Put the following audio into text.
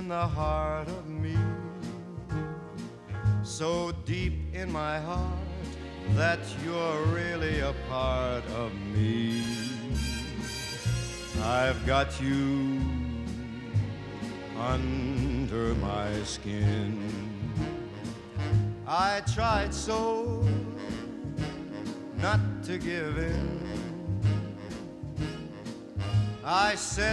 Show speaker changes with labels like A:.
A: in the heart of me, so deep in my heart that you're really a part of me. I've got you under my skin. I tried so not to give in. I said